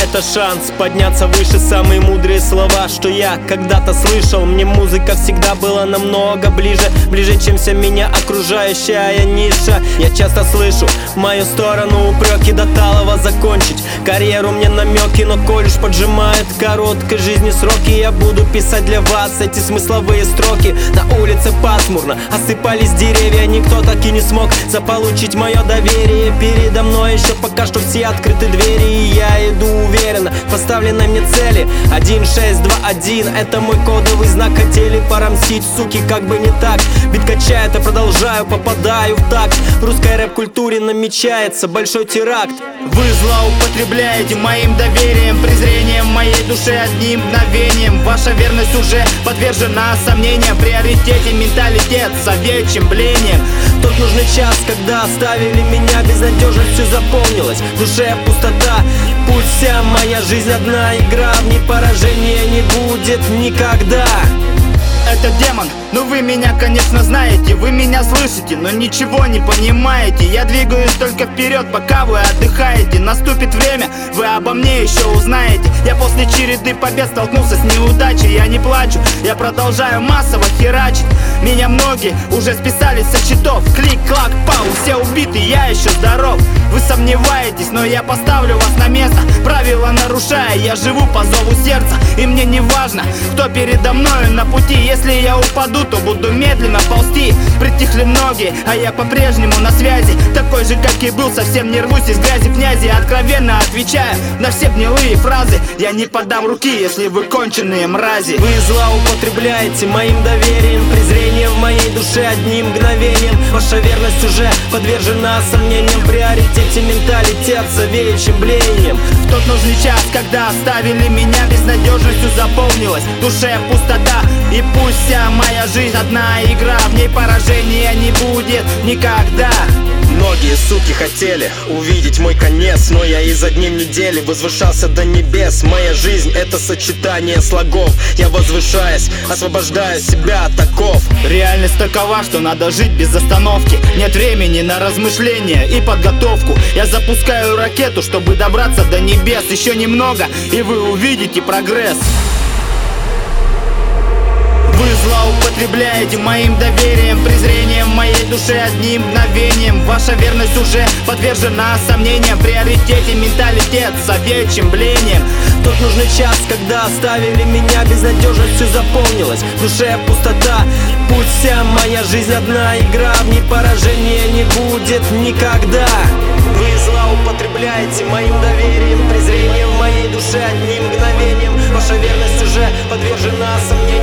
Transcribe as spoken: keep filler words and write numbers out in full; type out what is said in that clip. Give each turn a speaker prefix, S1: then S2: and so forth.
S1: это шанс подняться выше. Самые мудрые слова, что я когда-то слышал. Мне музыка всегда была намного ближе, ближе, чем вся меня окружающая ниша. Я часто слышу в мою сторону упреки, до талого закончить карьеру мне намеки. Но коль уж поджимает короткой жизни сроки, я буду писать для вас эти смысловые строки. На улице пасмурно, осыпались деревья, никто так и не смог заполучить мое доверие. Передо мной еще пока что все открыты двери, и я иду уверенно к поставленной мне цели. Один шесть два один, это мой кодовый знак. Хотели порамсить, суки, как бы не так. Бит качает, я продолжаю, попадаю в такт. В русской рэп-культуре намечается большой теракт.
S2: Вы злоупотребляете моим доверием, презрением моей души одним мгновением. Ваша верность уже подвержена сомнениям, в приоритете менталитет с овечьим блением.
S1: Тот нужный час, когда оставили меня, безнадежностью заполнилась в душе пустота. Пусть вся моя жизнь одна игра, в ней поражения не будет никогда.
S2: Это демон, ну вы меня, конечно, знаете, вы меня слышите, но ничего не понимаете. Я двигаюсь только вперед, пока вы отдыхаете. Наступит время, вы обо мне еще узнаете. Я после череды побед столкнулся с неудачей. Я не плачу, я продолжаю массово херачить. Меня многие уже списали со счетов. Клик-клак, пау, все убиты, я еще здоров. Вы сомневаетесь, но я поставлю вас на место. Правила нарушая, я живу по зову сердца. И мне не важно, кто передо мною на пути. Если я упаду, то буду медленно ползти. Притихли многие, а я по-прежнему на связи. Такой же, как и был, совсем не рвусь из грязи князи. Откровенно отвечаю на все гнилые фразы. Я не подам руки, если вы конченые мрази.
S1: Вы злоупотребляете моим доверием, презрением в моей душе одним мгновением. Ваша верность уже подвержена сомнениям, в приоритете менталитет с овечьим блеянием.
S2: В тот нужный час, когда оставили меня, безнадежностью заполнилась в душе пустота. И пусть вся моя жизнь одна игра, в ней поражения не будет никогда.
S1: Многие суки хотели увидеть мой конец, но я изо дней в недели возвышался до небес. Моя жизнь — это сочетание слогов. Я возвышаясь, освобождаю себя от оков.
S2: Реальность такова, что надо жить без остановки. Нет времени на размышления и подготовку. Я запускаю ракету, чтобы добраться до небес. Еще немного, и вы увидите прогресс. Вы злоупотребляете моим доверием, презрением моей души одним мгновением. Ваша верность уже подвержена сомнениям, в приоритете менталитет с овечьим блением.
S1: Тот нужный час, когда оставили меня, безнадежностью заполнилась в душе пустота. Пусть вся моя жизнь одна игра, в ней поражения не будет никогда. Вы злоупотребляете моим доверием, презрением в моей душе одним мгновением. Ваша верность уже подвержена сомнениям,